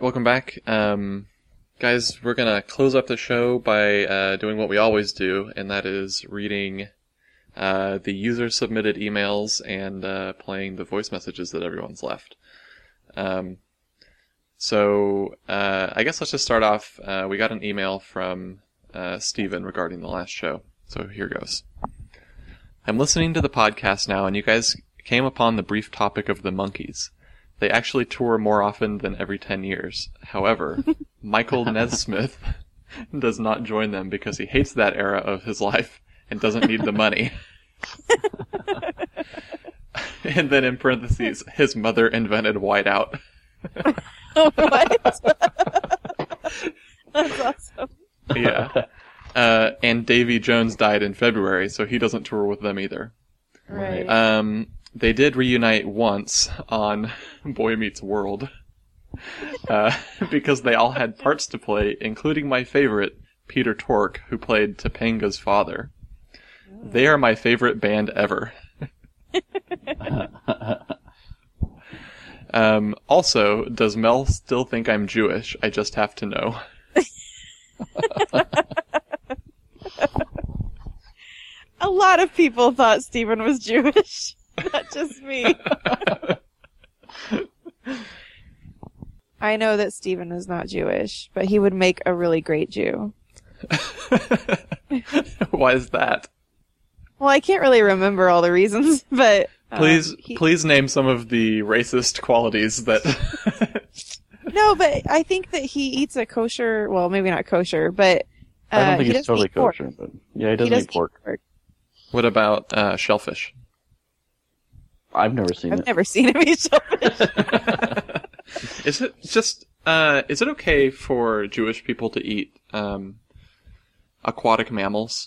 welcome back. Guys, we're going to close up the show by doing what we always do, and that is reading the user-submitted emails and playing the voice messages that everyone's left. I guess let's just start off. We got an email from Steven regarding the last show, so here goes. I'm listening to the podcast now, and you guys came upon the brief topic of the Monkees. They actually tour more often than every 10 years. However, Michael Nesmith does not join them because he hates that era of his life and doesn't need the money. And then in parentheses, his mother invented whiteout. What? That's awesome. Yeah. And Davy Jones died in February, so he doesn't tour with them either. Right. They did reunite once on Boy Meets World, because they all had parts to play, including my favorite, Peter Tork, who played Topanga's father. They are my favorite band ever. Also, does Mel still think I'm Jewish? I just have to know. A lot of people thought Steven was Jewish. Not just me. I know that Steven is not Jewish, but he would make a really great Jew. Why is that? Well, I can't really remember all the reasons, but... Please name some of the racist qualities that... No, but I think that he eats a kosher... Well, maybe not kosher, but... I don't think he he's doesn't totally eat pork. kosher, but yeah, he doesn't eat pork. What about shellfish? I've never seen I've it. never seen him eat shellfish. Is it okay for Jewish people to eat aquatic mammals?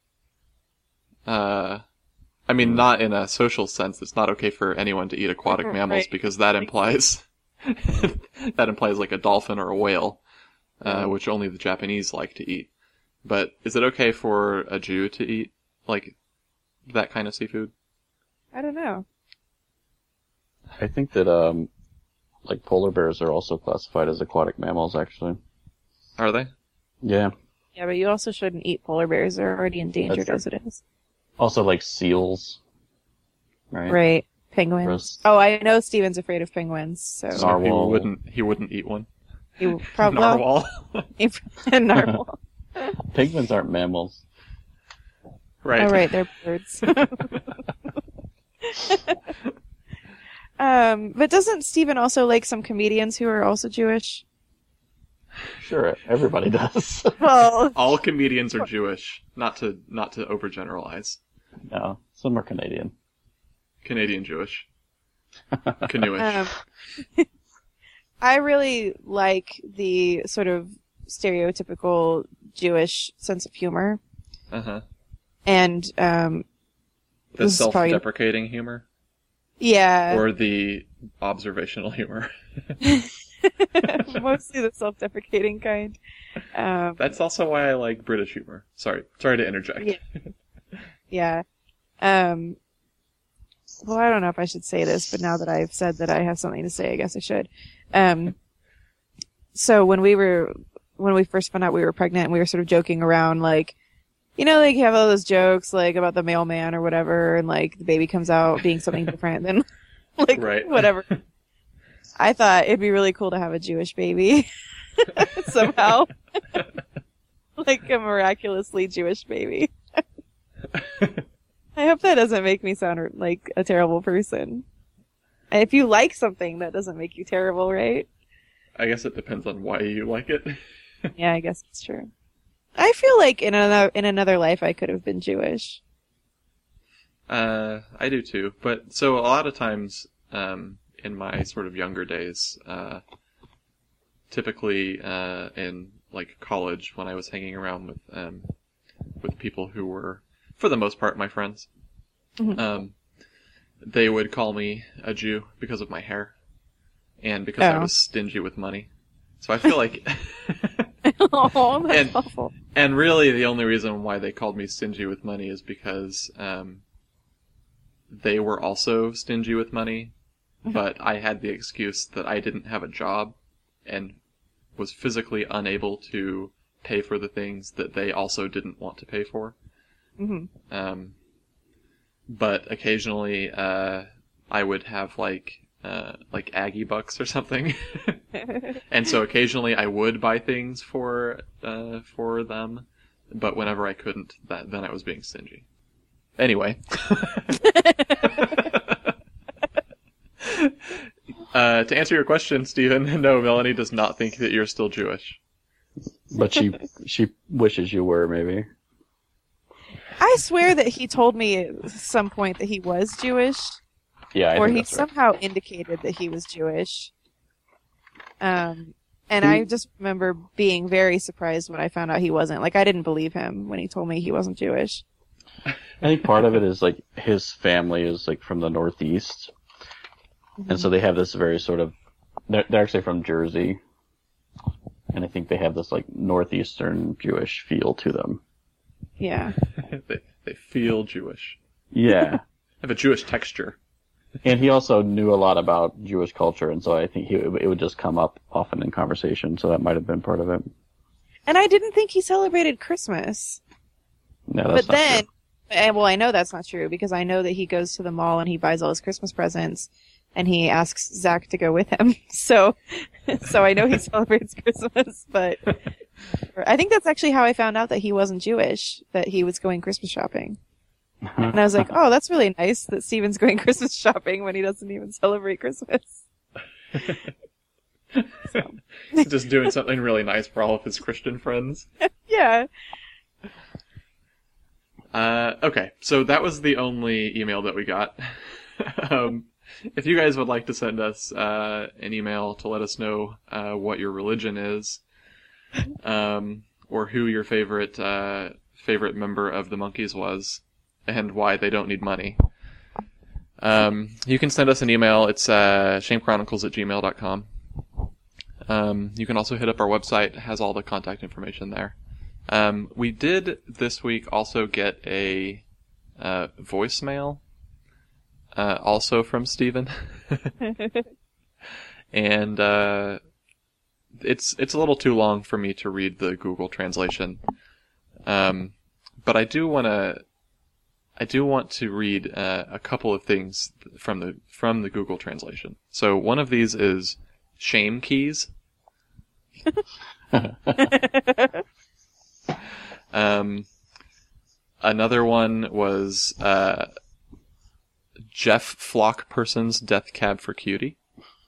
I mean, not in a social sense. It's not okay for anyone to eat aquatic mammals Right. because that implies like a dolphin or a whale, which only the Japanese like to eat. But is it okay for a Jew to eat like that kind of seafood? I don't know. I think that like polar bears are also classified as aquatic mammals, actually. Are they? Yeah. Yeah, but you also shouldn't eat polar bears. They're already endangered That's as it is. Also, like seals. Right. Right. Penguins. Gross. Oh, I know Steven's afraid of penguins, so So Narwhal. he wouldn't eat one. he probably Narwhal. narwhal. Penguins aren't mammals. Right. Oh, right, they're birds. But doesn't Steven also like some comedians who are also Jewish? Sure, everybody does. Well, All comedians are Jewish. Not to overgeneralize. No, some are Canadian. Canadian Jewish. Canoeish. I really like the sort of stereotypical Jewish sense of humor. Uh-huh. And, The this is probably- self-deprecating humor? yeah. Or the observational humor? Mostly the self-deprecating kind. That's also why I like British humor. Sorry to interject. Yeah. Well, I don't know if I should say this, but now that I've said that I have something to say, I guess I should. So when we first found out we were pregnant, and we were sort of joking around, like, you know, like, you have all those jokes, like, about the mailman or whatever, and, like, the baby comes out being something different than, like, Right. whatever. I thought it'd be really cool to have a Jewish baby. Somehow. Like a miraculously Jewish baby. I hope that doesn't make me sound like a terrible person. And if you like something, that doesn't make you terrible, right? I guess it depends on why you like it. Yeah, I guess it's true. I feel like in another life I could have been Jewish. I do too. But so a lot of times, in my sort of younger days, typically in like college when I was hanging around with people who were, for the most part, my friends, they would call me a Jew because of my hair and because I was stingy with money. So I feel like Oh, that's awful. And really the only reason why they called me stingy with money is because they were also stingy with money, but I had the excuse that I didn't have a job, and was physically unable to pay for the things that they also didn't want to pay for. Mm-hmm. But occasionally, I would have like Aggie bucks or something, and so occasionally I would buy things for them, but whenever I couldn't, then I was being stingy. Anyway, to answer your question, Stephen, no, Melanie does not think that you're still Jewish. But she wishes you were, maybe. I swear that he told me at some point that he was Jewish. Yeah, I or think he that's right. somehow indicated that he was Jewish. And I just remember being very surprised when I found out he wasn't. Like, I didn't believe him when he told me he wasn't Jewish. I think part of it is, like, his family is, like, from the Northeast. Mm-hmm. And so they have this very sort of... They're actually from Jersey. And I think they have this, like, Northeastern Jewish feel to them. Yeah. They feel Jewish. Yeah. Have a Jewish texture. And he also knew a lot about Jewish culture, and so I think it would just come up often in conversation, so that might have been part of it. And I didn't think he celebrated Christmas. No, that's But not then, true. and well, I know that's not true because I know that he goes to the mall and he buys all his Christmas presents and he asks Zach to go with him. So I know he celebrates Christmas, but I think that's actually how I found out that he wasn't Jewish, that he was going Christmas shopping. And I was like, oh, that's really nice that Steven's going Christmas shopping when he doesn't even celebrate Christmas. So. Just doing something really nice for all of his Christian friends. Yeah. Okay, so that was the only email that we got. If you guys would like to send us an email to let us know what your religion is, or who your favorite member of the Monkees was, and why they don't need money, you can send us an email. It's shamechronicles@gmail.com. You can also hit up our website. It has all the contact information there. We did this week also get a voicemail, also from Stephen. And it's a little too long for me to read the Google translation. But I do want to read a couple of things from the Google translation. So one of these is shame keys. Another one was Jeff Flock person's death cab for cutie.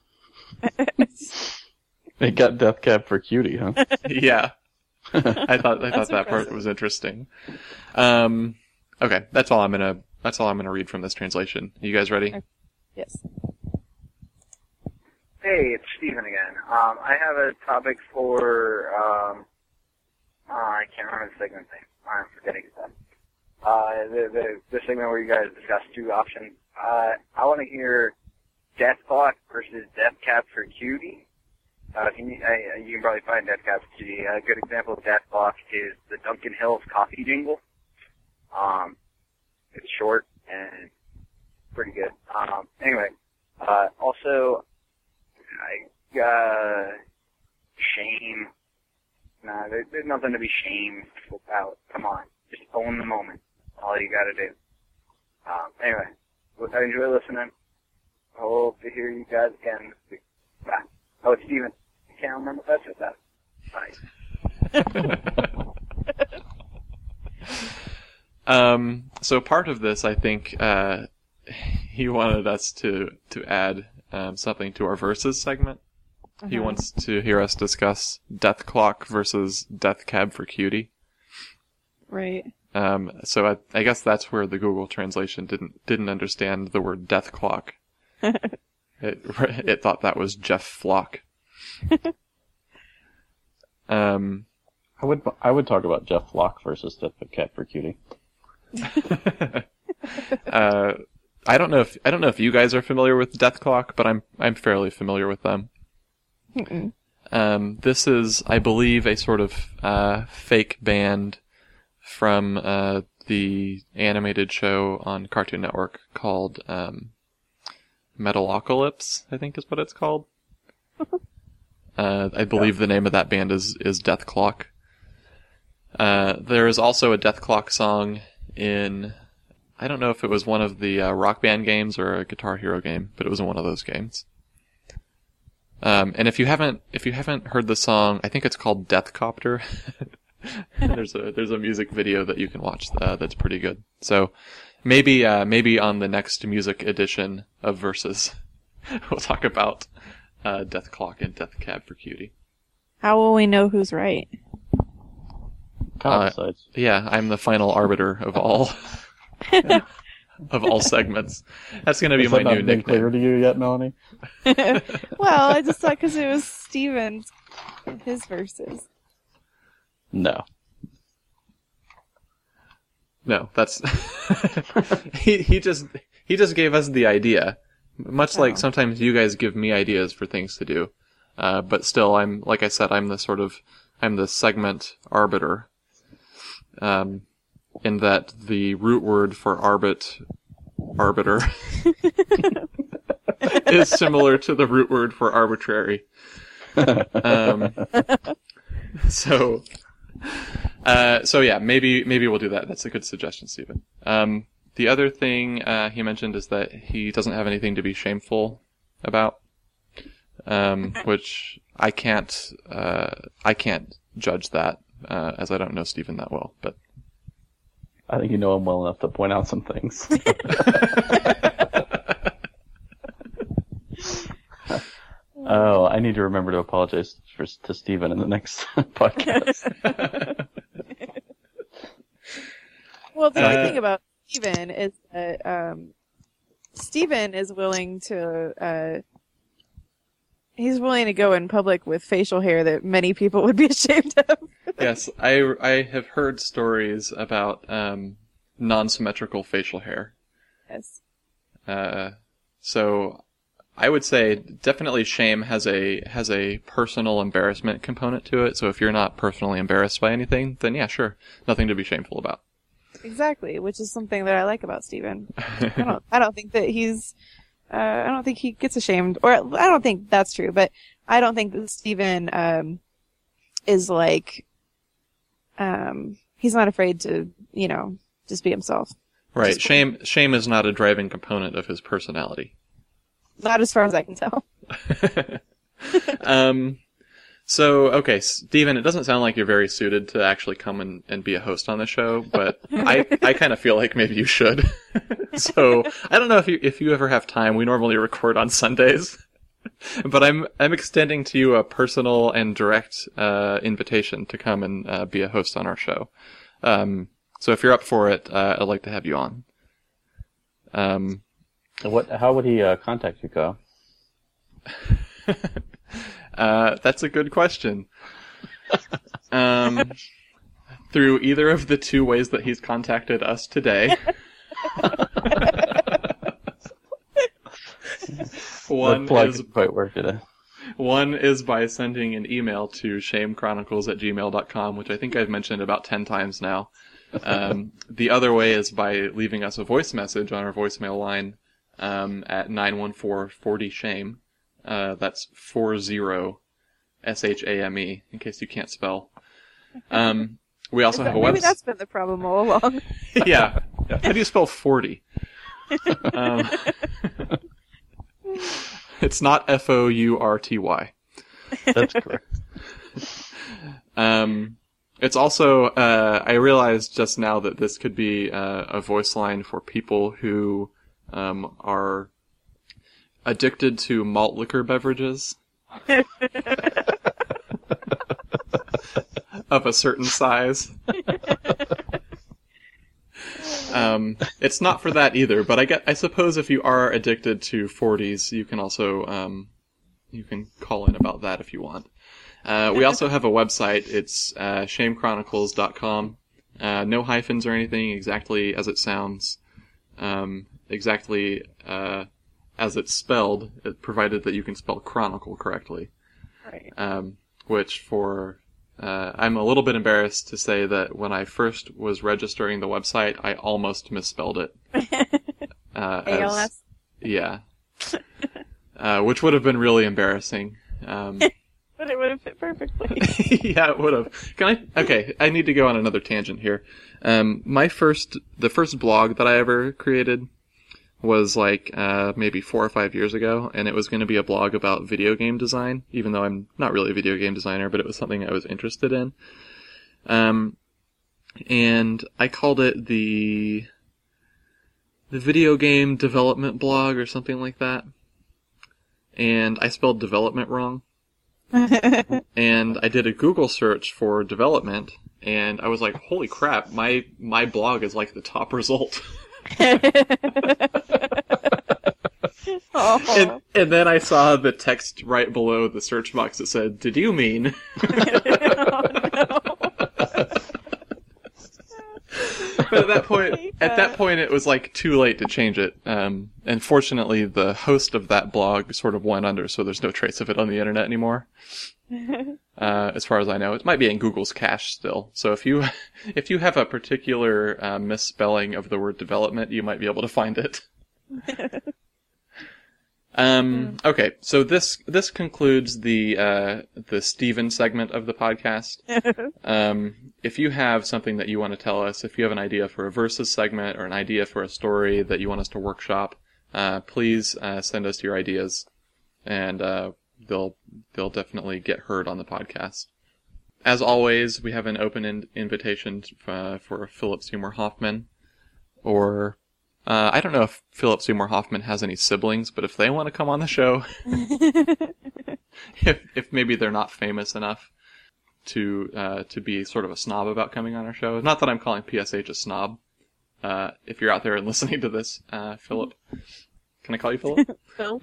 They got Death Cab for Cutie, huh? Yeah. I thought that part was interesting. Okay, that's all I'm gonna read from this translation. You guys ready? Yes. Hey, it's Steven again. I have a topic for, I can't remember the segment name. I'm forgetting stuff. The segment where you guys discuss two options. I want to hear Death Clock versus Death Cab for Cutie. You can probably find Death Cab for Cutie. A good example of Death Clock is the Duncan Hills coffee jingle. It's short and pretty good. Anyway, also, shame. Nah, there's nothing to be shamed about. Come on, just own the moment. All you gotta do. Anyway, I enjoy listening. I hope to hear you guys again this week. Bye. Oh, it's Steven. I can't remember what that's about. Bye. So part of this, I think, he wanted us to add something to our verses segment. He wants to hear us discuss Death Clock versus Death Cab for Cutie. Right. So I guess that's where the Google translation didn't understand the word Death Clock. It thought that was Jeff Flock. I would talk about Jeff Flock versus Death Cab for Cutie. I don't know if you guys are familiar with Death Clock, but I'm fairly familiar with them. This is, I believe, a sort of fake band from the animated show on Cartoon Network called Metalocalypse, I think is what it's called. I believe the name of that band is Death Clock. There is also a Death Clock song in, I don't know if it was one of the Rock Band games or a Guitar Hero game, but it was in one of those games. And if you haven't heard the song, I think it's called Death Copter. There's a music video that you can watch that's pretty good. So maybe on the next music edition of Versus, we'll talk about Death Clock and Death Cab for Cutie. How will we know who's right? Yeah, I'm the final arbiter of all of all segments. That's going to be my new nickname. Clear to you yet, Melanie? Well, I just thought because it was Steven's, his verses. No, that's he just gave us the idea. Much like sometimes you guys give me ideas for things to do, but still, like I said, I'm the segment arbiter. In that the root word for arbiter, is similar to the root word for arbitrary. So yeah, maybe we'll do that. That's a good suggestion, Stephen. The other thing he mentioned is that he doesn't have anything to be shameful about, which I can't judge that, as I don't know Stephen that well, but I think you know him well enough to point out some things. Oh, I need to remember to apologize to Stephen in the next podcast. Well, the good thing about Stephen is that Stephen is willing to he's willing to go in public with facial hair that many people would be ashamed of. Yes, I have heard stories about non-symmetrical facial hair. Yes. So I would say definitely shame has a personal embarrassment component to it. So if you're not personally embarrassed by anything, then yeah, sure, nothing to be shameful about. Exactly, which is something that I like about Stephen. I don't think that he's I don't think he gets ashamed, or I don't think that's true, but I don't think that Stephen is like he's not afraid to, just be himself. Right. Shame is not a driving component of his personality. Not as far as I can tell. So, okay, Steven, it doesn't sound like you're very suited to actually come and be a host on the show, but I kind of feel like maybe you should. So, I don't know if you ever have time. We normally record on Sundays. But I'm extending to you a personal and direct invitation to come and be a host on our show. So if you're up for it, I'd like to have you on. How would he contact you, Kyle? That's a good question. Through either of the two ways that he's contacted us today. One didn't quite work today. One is by sending an email to shamechronicles@gmail.com, which I think I've mentioned about 10 times now. The other way is by leaving us a voice message on our voicemail line at 914-40-SHAME. That's 40 SHAME, in case you can't spell. We also have a website. Maybe that's been the problem all along. Yeah. How do you spell 40? It's not FOURTY. That's correct. It's also, I realized just now that this could be a voice line for people who are addicted to malt liquor beverages of a certain size. It's not for that either, but I suppose if you are addicted to 40s, you can also you can call in about that if you want. We also have a website. It's shamechronicles.com. No hyphens or anything, exactly as it sounds. Exactly as it's spelled, provided that you can spell chronicle correctly. Right. Which I'm a little bit embarrassed to say that when I first was registering the website, I almost misspelled it. ALS? Yeah. Which would have been really embarrassing. But it would have fit perfectly. Yeah, it would have. Okay, I need to go on another tangent here. The first blog that I ever created was like maybe 4 or 5 years ago, and it was going to be a blog about video game design, even though I'm not really a video game designer, but it was something I was interested in. And I called it the video game development blog or something like that. And I spelled development wrong. And I did a Google search for development, and I was like, holy crap, my blog is like the top result. Oh. And then I saw the text right below the search box that said, "Did you mean?" But at that point, it was like too late to change it. And fortunately, the host of that blog sort of went under, so there's no trace of it on the internet anymore. As far as I know, it might be in Google's cache still. So if you have a particular misspelling of the word development, you might be able to find it. Okay, so this concludes the Steven segment of the podcast. If you have something that you want to tell us, if you have an idea for a versus segment or an idea for a story that you want us to workshop, please send us your ideas, and they'll definitely get heard on the podcast. As always, we have an open invitation for Philip Seymour Hoffman, or I don't know if Philip Seymour Hoffman has any siblings, but if they want to come on the show, if maybe they're not famous enough to be sort of a snob about coming on our show. Not that I'm calling PSH a snob. If you're out there and listening to this, Philip, can I call you Philip? Phil.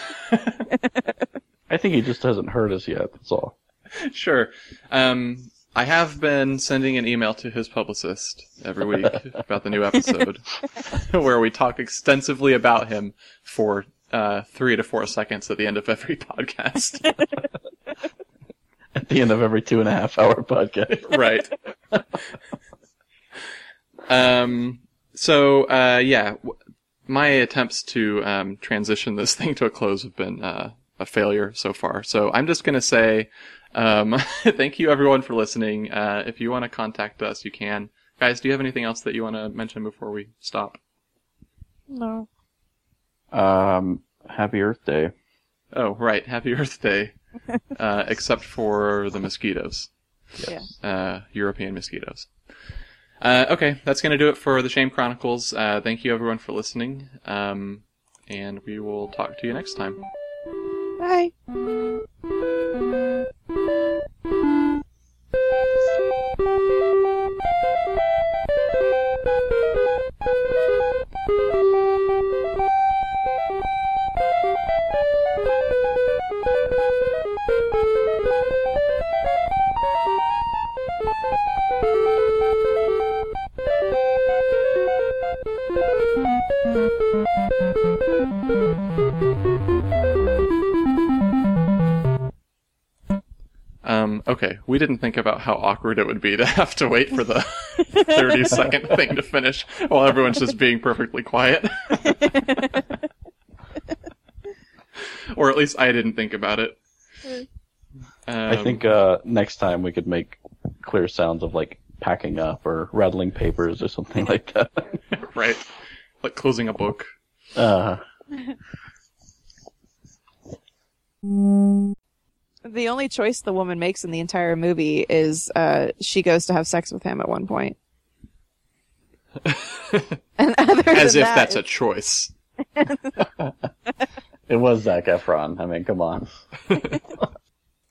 I think he just hasn't heard us yet, that's all. Sure. I have been sending an email to his publicist every week about the new episode, where we talk extensively about him for 3 to 4 seconds at the end of every podcast. At the end of every 2.5 hour podcast. Right. My attempts to transition this thing to a close have been a failure so far. So I'm just going to say thank you everyone for listening. If you want to contact us, you can. Guys, do you have anything else that you want to mention before we stop? No. Happy Earth Day. Oh, right. Happy Earth Day. Except for the mosquitoes. Yeah. European mosquitoes. Okay, that's going to do it for the Shame Chronicles. Thank you everyone for listening. And we will talk to you next time. Bye. Okay, we didn't think about how awkward it would be to have to wait for the 30-second thing to finish while everyone's just being perfectly quiet. Or at least I didn't think about it. I think next time we could make clear sounds of like packing up or rattling papers or something like that. Right. Like closing a book. The only choice the woman makes in the entire movie is she goes to have sex with him at one point. And As if that's a choice. It was Zac Efron. I mean, come on.